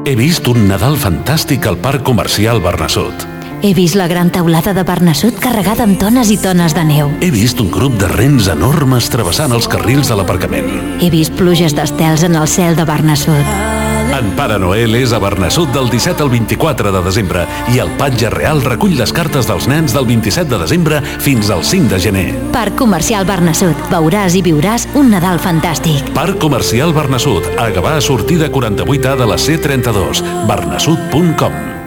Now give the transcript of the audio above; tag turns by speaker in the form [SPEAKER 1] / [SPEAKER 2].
[SPEAKER 1] He vist un Nadal fantàstic al Parc Comercial Bernassut.
[SPEAKER 2] He vist la gran teulada de Bernassut carregada amb tones i tones de neu.
[SPEAKER 1] He vist un grup de rens enormes travessant els carrils de l'aparcament.
[SPEAKER 2] He vist pluges d'estels en el cel de Bernassut.
[SPEAKER 1] En Pare Noel és a Bernassut del 17 al 24 de desembre i el Patge Real recull les cartes dels nens del 27 de desembre fins al 5 de gener.
[SPEAKER 2] Parc Comercial Bernassut. Veuràs i viuràs un Nadal fantàstic.
[SPEAKER 1] Parc Comercial Bernassut, a Gavà, sortida 48A de la C32, bernassut.com.